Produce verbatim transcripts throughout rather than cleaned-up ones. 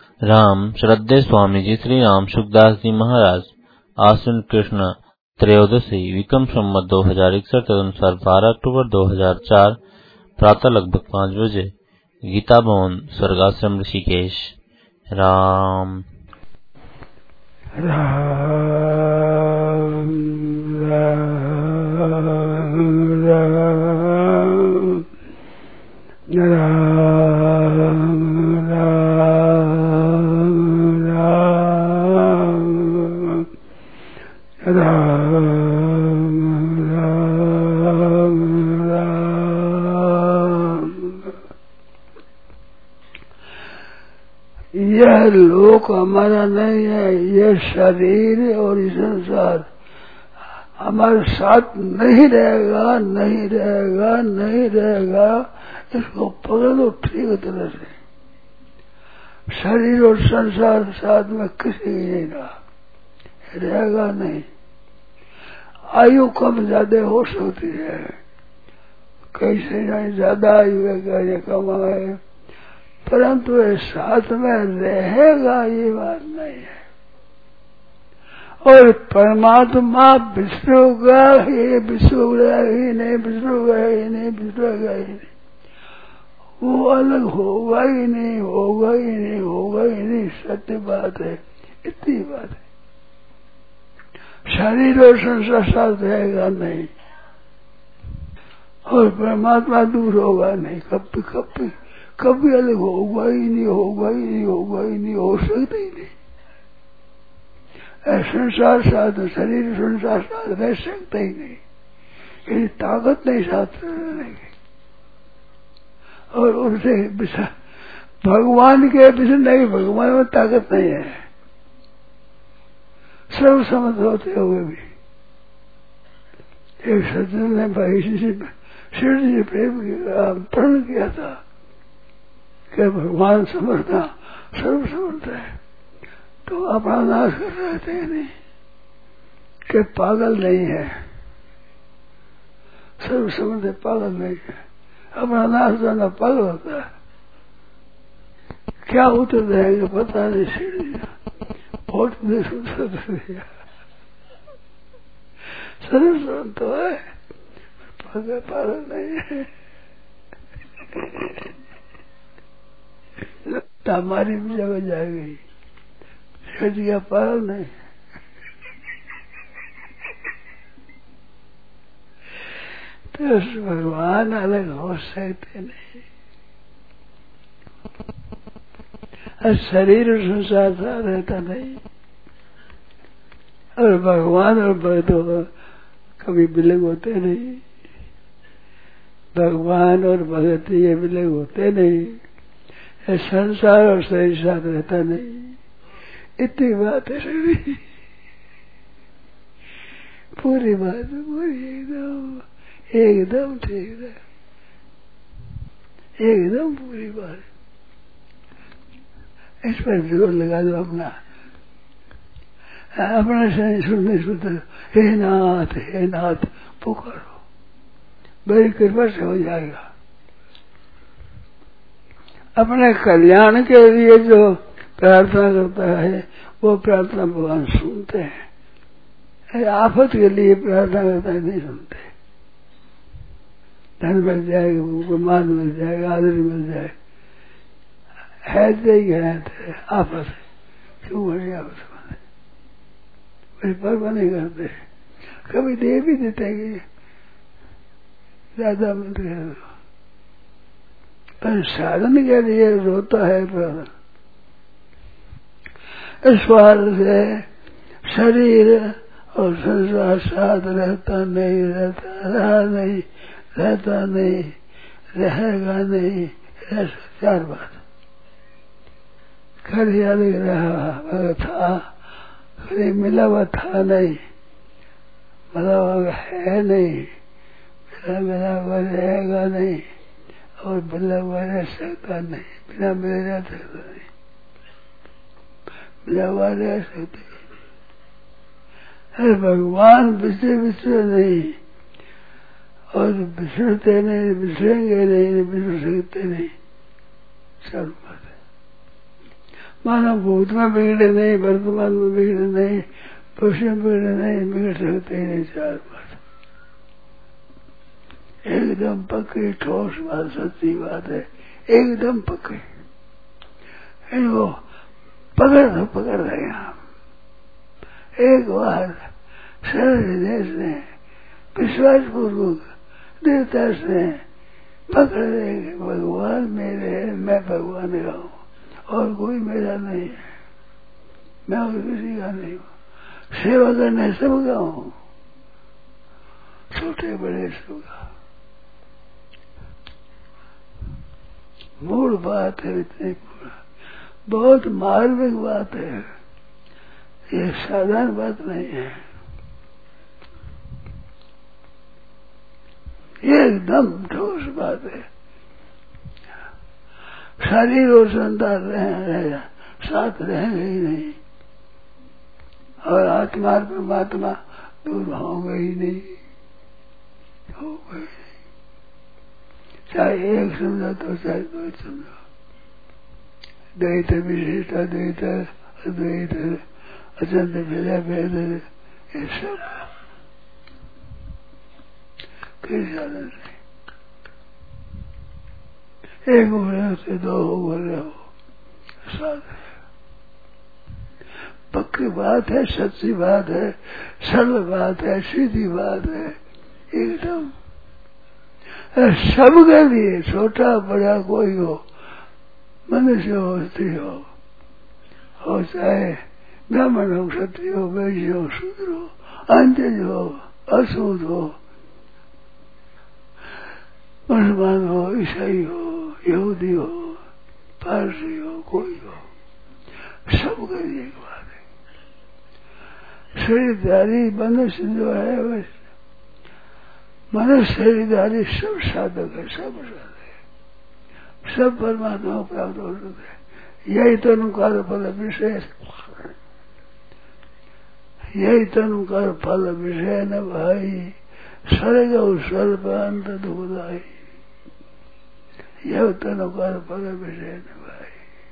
राम श्रद्धेय स्वामी जी श्री राम सुखदास जी महाराज आश्विन कृष्ण त्रयोदशी विक्रम संवत दो हजार इकसठ तदनुसार बारह अक्टूबर दो हजार चार प्रातः लगभग पाँच बजे गीता भवन स्वर्गाश्रम ऋषिकेश। राम राम राम राम यह लोक हमारा नहीं है, यह शरीर और ये संसार हमारे साथ नहीं रहेगा, नहीं रहेगा, नहीं रहेगा। इसको पकड़ लो ठीक तरह से। शरीर और संसार साथ में किसी की नहीं रहा, रहेगा नहीं। आयु कम ज्यादा हो सकती है, कैसे नहीं ज्यादा आयु है, कैसे कम है, परंतु ये साथ में रहेगा ये बात नहीं है। और परमात्मा विसरूगा ही विसरूगा ही नहीं, विसरूगा ही नहीं, विसरूगा ही नहीं, वो अलग होगा ही नहीं, होगा ही नहीं, होगा ही नहीं। सत्य बात है, इतनी बात है। शरीर और संसार साथ रहेगा नहीं, और परमात्मा दूर होगा नहीं, कभी कभी कभी अलग होगा ही नहीं, होगा ही नहीं, होगा ही नहीं, हो सकता ही नहीं। संसार साथ, शरीर संसार साथ रह सकता ही नहीं, ये ताकत नहीं साथ रहने की। और उनसे भगवान के पीछे नहीं, भगवान में ताकत नहीं है, सर्व समझ होते हुए भी। एक सज्जन ने भाई से शिव जी प्रेम प्रण किया था कि भगवान समझता सर्व समझता है, तो अपना नाश कर रहे थे नहीं कि पागल नहीं है, सर्व समझते पागल नहीं है, अपना नाश करना पागल होता है। क्या उत्तर देंगे पता नहीं। सीढ़ी बहुत दिया सर्व समझ तो है, पागल पागल नहीं है। हमारी भी जगह जाएगी, सजिया पागल नहीं। तो भगवान अलग हो सकते नहीं, और शरीर और संसार सा रहता नहीं। और भगवान और भक्त कभी विलग होते नहीं, भगवान और भगत ये विलग होते नहीं, संसार और शरीर साथ रहता नहीं। इतनी बात है सभी, पूरी बात पूरी एकदम एकदम ठीक है, एकदम पूरी बात। इस पर जोर लगा दो अपना, अपना शरीर सुनने सुनते, हे नाथ हे नाथ पुकारो, बड़ी कृपा से हो जाएगा। अपने कल्याण के लिए जो प्रार्थना करता है वो प्रार्थना भगवान सुनते हैं, आफत के लिए प्रार्थना करता है नहीं सुनते। धन मिल जाएगा, मान मिल जाएगा, आदर मिल जाए, है ही है, आफत है, क्यों बड़ी आफत बने, बड़ी परवाह नहीं करते। कभी दे भी देते कि ज्यादा मिलते हैं, पर साधन के लिए रोता है प्रार्थना। इस बार से शरीर और संसार साथ रहता नहीं, रहता रहा नहीं, रहता नहीं, रहेगा नहीं, रह चार बात। कभी अलग रहा था, कभी मिला हुआ था नहीं, मिला हुआ है नहीं, मिला मिला हुआ रहेगा नहीं, और मिला हुआ रह सकता नहीं, बिना मिले रह सकता नहीं, मिला हुआ रह सकते। अरे भगवान बिसरे बिसरे नहीं, और बिसरते नहीं, बिसरेंगे नहीं, बिसर सकते नहीं, सब बात है। मानो भूत में बिगड़े नहीं, वर्तमान में बिगड़े नहीं, भविष्य में बिगड़े नहीं, बिगड़ सकते ही नहीं। चार बात एकदम पक्की ठोस बात, सच्ची बात है, एकदम पक्की। इनको पकड़ तो पकड़ रहे हम। एक बार सरल ने विश्वास पूर्वक देवता से पकड़ रहे, भगवान मेरे है, मैं भगवान का हूँ और कोई मेरा नहीं है, मैं और किसी का नहीं हूँ। सेवा करने सबका हूँ, छोटे बड़े सबका। मूल बात है, इतनी बहुत मार्मिक बात है, ये साधारण बात नहीं है, ये एकदम ठोस बात है। शरीर और संतान रहेगा, साथ रहेंगे ही नहीं, और आत्मा और परमात्मा दूर होंगे ही नहीं, होंगे ही नहीं। चाहे एक समझो तो चाहे दो समझो, द्वैत विशिष्ट अद्वैत अद्वैत अचंत भेद भेद, ये सब किस साधन से एक उम्र से दो उम्र हो, साधन पक्की बात है, सच्ची बात है, सरल बात है, सीधी बात है, एकदम सबके लिए, छोटा बड़ा कोई हो, मनुष्य हो, स्त्री हो, हो चाहे ब्राह्मण हो, क्षत्रिय हो, वैश्य हो, शूद्र हो, अंत्यज हो, अशूद्र हो, मुसलमान हो, ईसाई हो, यहूदी हो, पारसी हो, कोई हो, सबके लिए एक बात है। शरीरधारी मनुष्य जो है, वह मनुष्य शरीरधारी सब साधक है, सब साधक है, सब परमात्मा को प्राप्त हो सकते हैं। यही तनुकार फल विषय, यही तनुकार फल विषय न भाई, स्वर्ग और स्वर्ग अंत दुखदाई, यह तनुकार फल विषय न भाई,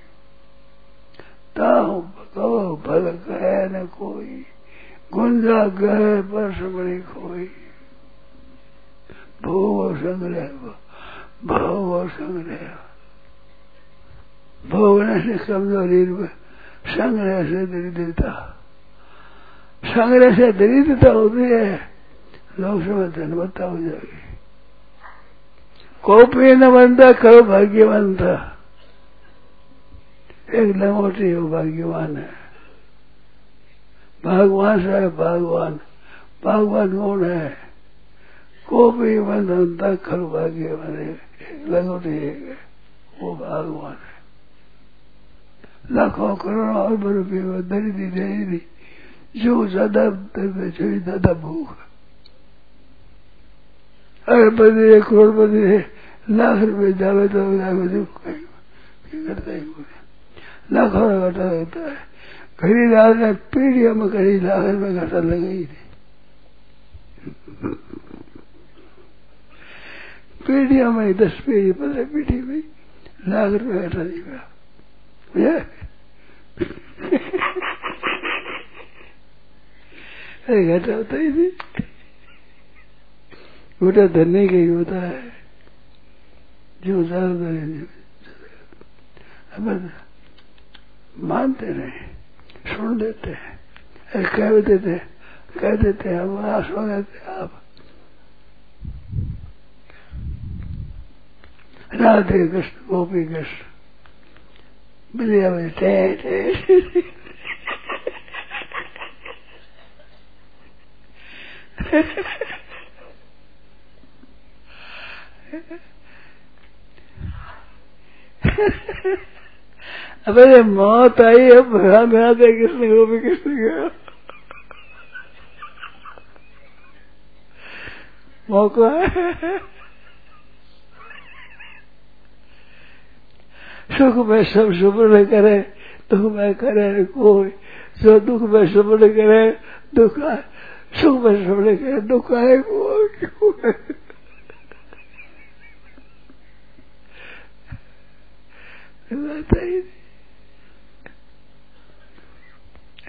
ताहु कहो फल कहे न कोई, गुंजा गए परस बड़ी खोई, भोग संग्रह भोग संग्रह, भोगने से कमजोरी, संग्रह से दरिद्रता, संग्रह से दरिद्रता होती है, लोग समझते धनवत्ता हो जाएगी। कोपी न बनता करो भाग्यवान था, एक लंगोटी हो भाग्यवान है, भगवान से है भगवान, भगवान कौन है? कोपी बंधन तक खरु भाग्यवान है, एक लंगोटी है, वो भगवान है। लाखों करोड़ों अरब रुपये में दरिद्री दरिद्री, जो ज्यादा जो ज्यादा भूख, अरबपति है, करोड़पति है, लाख रुपये जावे तो करता ही लाखों में घटा होता है। घड़ी लाख में पीढ़ियों में घड़ी लाख में घटा लगे ही नहीं, पीढ़ियों में दस पीढ़ी पंद्रह पीढ़ी में लाख रुपये घटा नहीं हुआ, अरे घटा होता ही नहीं, घटा धरने का ही होता है, जो ज्यादा मानते नहीं, सुन देते हैं, कह देते कह देते हैं, हम आश्वासन देते हैं। आप राधे कृष्ण गोपी कृष्ण बिलिया में टे अब मौत आई, अब भगवान राधे कृष्ण गोपी कृष्ण गया, मौका है। सुख में सब सुपर्ण करे, दुख में करे कोई, जो दुख में सुपर्ण करे दुख आए, सुख में सुपर्ण करे दुख आए कोई।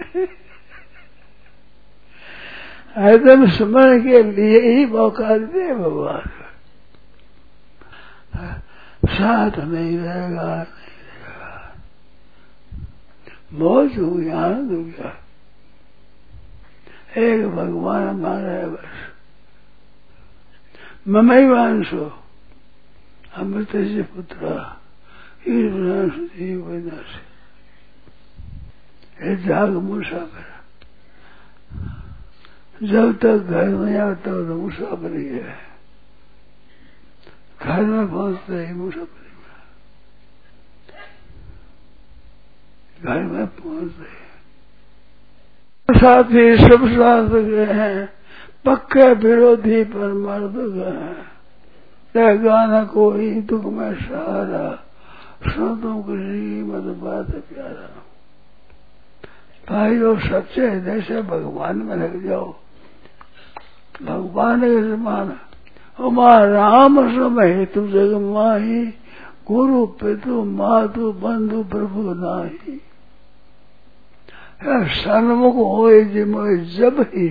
हरदम स्मरण के लिए ही मौका दे भगवान। साथ नहीं रहेगा, नहीं रहेगा, मौज हो गया, आनंद हो गया। एक भगवान हमारा है बस। ममई वांशो अमृत से पुत्र जीव विनाश। जाग मुसाफिर, जब तक घर में आता हो तो मुसाफिरी है, घर में पहुंचते ही मुसाफिरी में, घर में पहुंचते साथ ही सब साथ गए हैं, पक्के विरोधी पर मर्द गए। गाना कोई दुख में सहारा, सुनो किसी मत बात प्यारा। भाई और सच्चे हृदय से भगवान में लग जाओ, भगवान के समान। हमारा राम समय तु जग माही, गुरु पितु मातु बंधु प्रभु नाही। सन्मुख होए जिमोए जब ही,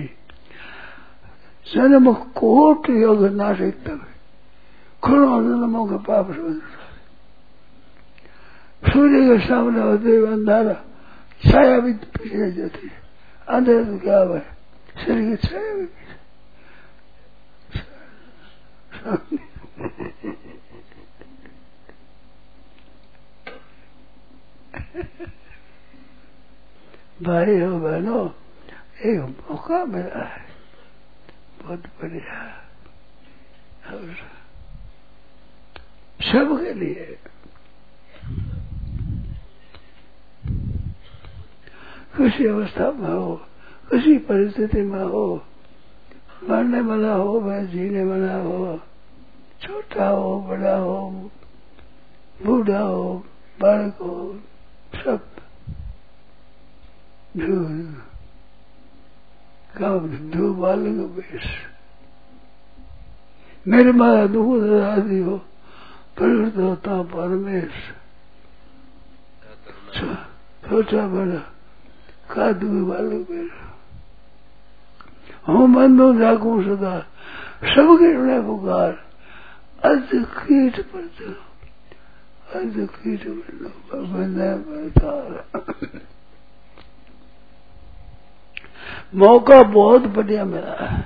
जन्म कोट योग नाशिक तब खुलो जन्मों के पाप सूर्य के सामने होते हुए अंधारा, छाया भी पीछे जाती है। अंधेरे तो क्या हुआ, शरीर की छाया भी पीछे। भाई हो बहनों, एक मौका मिला है बहुत बढ़िया, सबके लिए। किसी अवस्था में हो, किसी परिस्थिति में हो, मरने वाला हो, वह जीने वाला हो, छोटा हो, बड़ा हो, बूढ़ा हो, बालक हो, सब धू बालक बेश। मेरे माया दूध आदि हो, प्रवृत्त होता परमेश। छोटा बड़ा का दूध बालक बेश। हूँ बंधु जागू सदा, सबके ऋण पुकार। अज कीट पर चलो, अज कीट पर बंदे पर। मौका बहुत बढ़िया मिला है।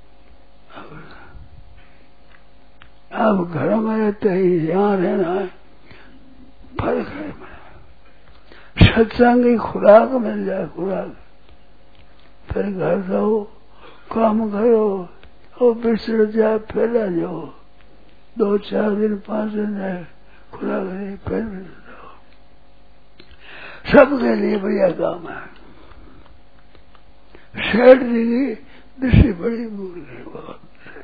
अब घर में रहते ही यहाँ रहना है, फर्क है। सत्संग की खुराक मिल जाए, खुराक, फिर घर जाओ, काम करो, और बिछड़ जाए फिर आ जाओ। दो चार दिन पांच दिन रहे, खुराक नहीं, फिर बिछड़ जाओ। सबके लिए बढ़िया काम है। सेठ जी की दृष्टि बड़ी भूल है बहुत।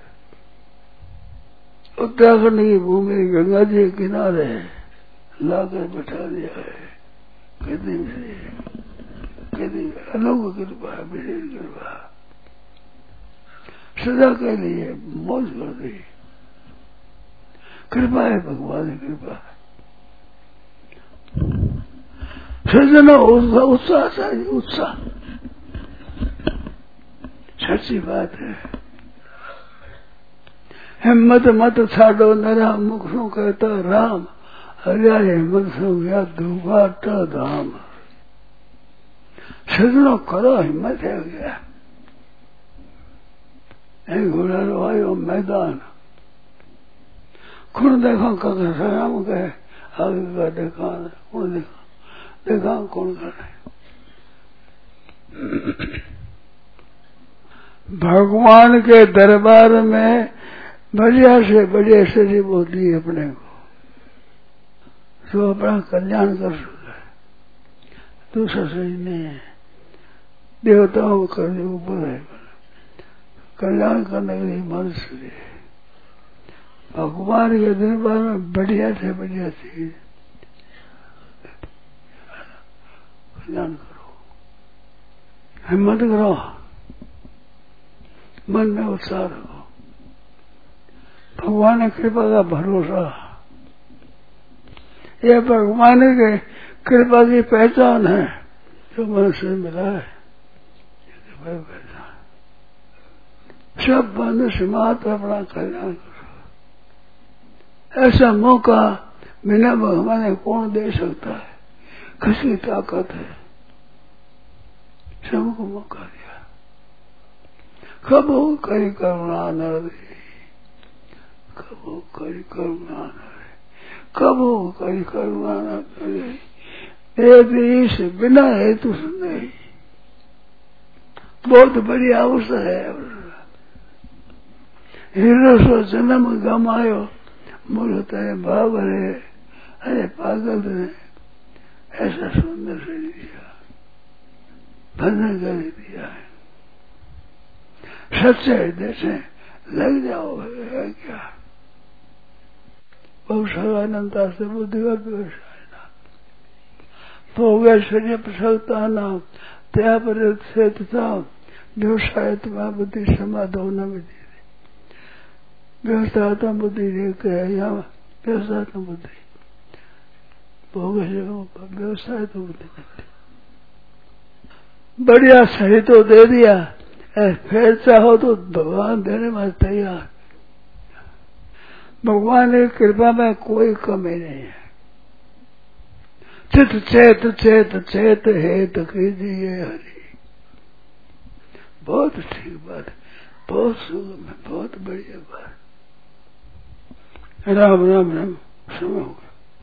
उत्तराखंड की भूमि गंगा जी के किनारे लाकर बैठा दिया है। कितनी कितनी अनोखी कृपा है, विशेष कृपा। सदा के लिए मौज कर दी। कृपा है, भगवान की कृपा है। सजना उत्साह चाहिए, उत्साह। सच्ची बात है। हिम्मत मत छाड़ो नरा, मुख सु कहता राम। हरिया हिम्मत सु गया दुबाटा धाम। सजनो करो, हिम्मत है गया। एक घोड़ा रवायो मैदान, कौन देखा कहा राम कहे, आगे का देखा कौन देखा, देखा कौन करे। भगवान के दरबार में बढ़िया से बढ़िया शरीर होती है अपने को, तो अपना कल्याण कर सकता है। दूसरा शरीर नहीं है, देवताओं को करने ऊपर है, कल्याण करने के लिए मनुष्य है। भगवान के दरबार में बढ़िया से बढ़िया चीज कल्याण करो, हिम्मत करो, मन में उत्साह रखो। भगवान की कृपा का भरोसा, यह भगवान के कृपा की पहचान है जो मनुष्य मिला है। मैं बैठा सब मनुष्य मात्र अपना कल्याण करो। ऐसा मौका बिना भगवान ने कौन दे सकता है? किसकी ताकत है? सबको मौका दिया। कबो करी करुणा न रे, कबो करी करुणा न रे, कबो करी करुणा न करे। एक से बिना हेतु नहीं, बहुत बड़ी अवसर है। हीरो सो जन्म गमायो, बोलो तेरे भाव रे, अरे पागल ने ऐसा सुंदर से दिया, भजन कर दिया है। सच्चे हृदय से लग जाओ है क्या? बहुत सगानंदा से बुद्धि का व्यवसाय ना भोगैश्वर्य प्रसवता नाम त्या पर से तथा व्यवसाय तुम्हारा बुद्धि समाधो न विधि व्यवस्था बुद्धि यहाँ व्यवस्था बुद्धि भोग व्यवसाय तो बुद्धि बढ़िया सही तो दे दिया, फिर चाहो तो भगवान देने में तैयार। भगवान की कृपा में कोई कमी नहीं है। चित चेत चेत चेत हेत कीजिए हरि। बहुत ठीक बात है, बहुत सुगम है, बहुत बढ़िया बात। राम राम राम समय हो गया।